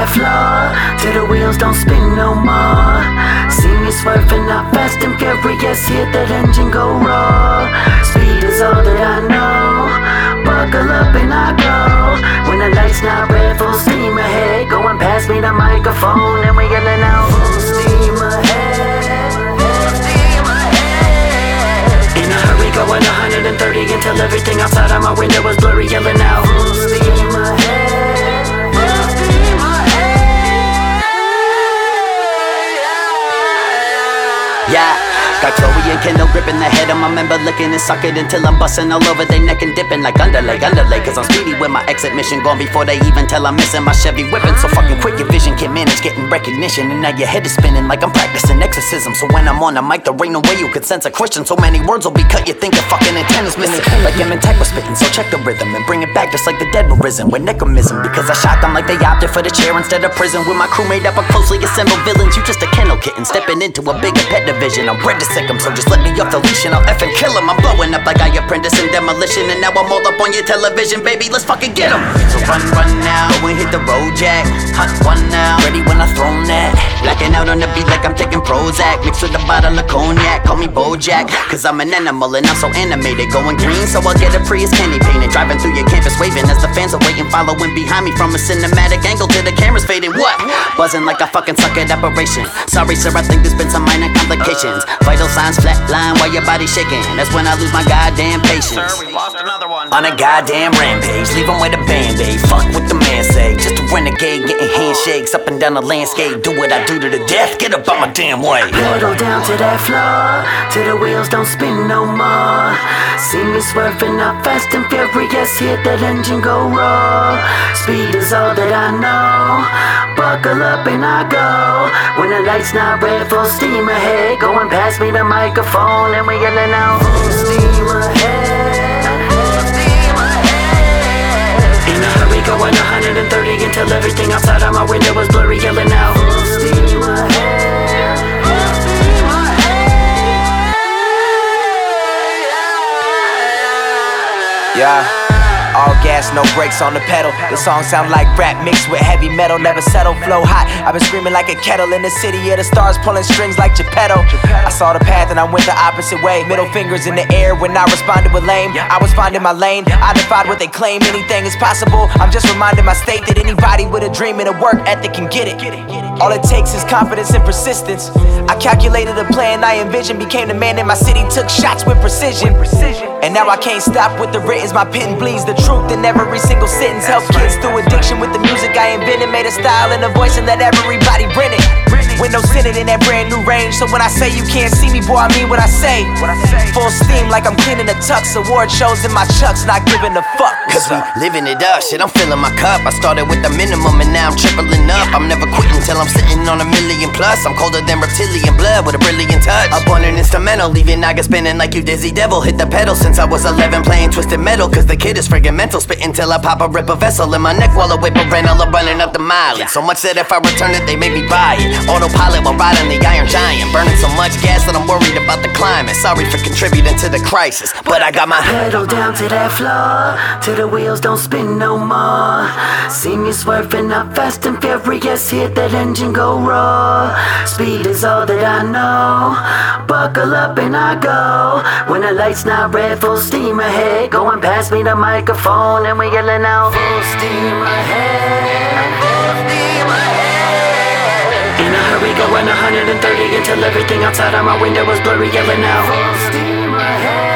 that floor till the wheels don't spin no more. See me swerving up fast and furious, hear that engine go roar. Speed is all that I know, buckle up and I go. When the light's not red, full steam ahead, going past me the microphone and we yelling out full steam ahead, full steam ahead. In a hurry, going 130 until everything outside of my window was blurry, yelling out full steam ahead, full steam ahead. Yeah. Got Chloe and Kendall gripping the head of my member, licking and sucking until I'm busting all over they neck and dipping like underlay. Cause I'm speedy with my exit mission, gone before they even tell I'm missing my Chevy whipping. So fucking quick, your vision can't manage getting recognition, and now your head is spinning like I'm practicing exorcism. So when I'm on the mic, there ain't no way you could sense a Christian. So many words will be cut, you think your fucking antenna's missing. Like Tech was spitting, so check the rhythm and bring it back just like the dead were risen with necromism. Because I shot them like they opted for the chair instead of prison. With my crew made up of closely assembled villains, you just a kennel kitten stepping into a bigger pet division. I'm bred to sick 'em, so just let me off the leash and I'll effing kill 'em. I'm blowing up like I apprentice in demolition, and now I'm all up on your television, baby, let's fucking get 'em. So run now, go and hit the road, Jack. Hot one now, ready when I thrown that. Blacking out on the beat like I'm taking Prozac, mixed with a bottle of cognac, call me Bojack. Cause I'm an animal and I'm so animated, going green, so I'll get a Prius candy painted. Driving through your campus waving as the fans are waiting, following behind me from a cinematic angle till the camera's fading. What? Buzzing like a fucking suck at operation. Sorry sir, I think there's been some minor complications. Vital signs flatline while your body shaking, that's when I lose my goddamn patience. Sir, we lost another one. On a goddamn rampage, leave 'em with a band-aid. Fuck what the man say, just a renegade, getting handshakes up and down the landscape. Do what I do to the death, get up on my damn way. Pedal down to that floor till the wheels don't spin no more. See me swerving up fast and furious, hear that engine go roar. Speed is all that I know, buckle up and I go. When the light's not red, full steam ahead, going past me the microphone and we yelling out full steam ahead, full steam ahead. In a hurry, going 130 until everything outside of my window was blurry, yelling out full steam ahead, full steam ahead. Yeah. All gas, no brakes on the pedal. The song sound like rap mixed with heavy metal. Never settle, flow hot. I've been screaming like a kettle in the city of the stars, pulling strings like Geppetto. I saw the path and I went the opposite way. Middle fingers in the air when I responded with lame. I was finding my lane. I defied what they claim. Anything is possible. I'm just reminding my state that anybody with a dream and a work ethic can get it. All it takes is confidence and persistence. I calculated a plan I envisioned. Became the man in my city. Took shots with precision. And now I can't stop with the writtens. My pen bleeds the truth in every single sentence. Help kids through addiction with the music I invented. Made a style and a voice and let everybody rent it. Windows tinted in that brand new range. So when I say you can't see me, boy, I mean what I say. Full steam like I'm cleaning the tux. Award shows in my chucks, not giving a fuck. Cause we living it up, shit, I'm filling my cup. I started with the minimum and now I'm tripling up. I'm never quitting till I'm sitting on 1 million plus. I'm colder than reptilian blood with a brilliant touch. Up on an instrumental, leaving Naga spinning like you dizzy devil. Hit the pedal since I was 11 playing twisted metal. Cause the kid is friggin' mental, spitting till I pop a rip a vessel in my neck while I whip a rental. I'm running up the mileage. So much that if I return it, they make me buy it. Autopilot while riding the Iron Giant. Burning so much gas that I'm worried about the climate. Sorry for contributing to the crisis, but I got my pedal down to that floor till the wheels don't spin no more. See me swerving up fast and furious, hear that engine go roar. Speed is all that I know, buckle up and I go. When the light's not red, full steam ahead, going past me the microphone and we yelling out full steam ahead, full steam ahead. In a hurry, going 130 until everything outside of my window was blurry, yelling out full steam ahead.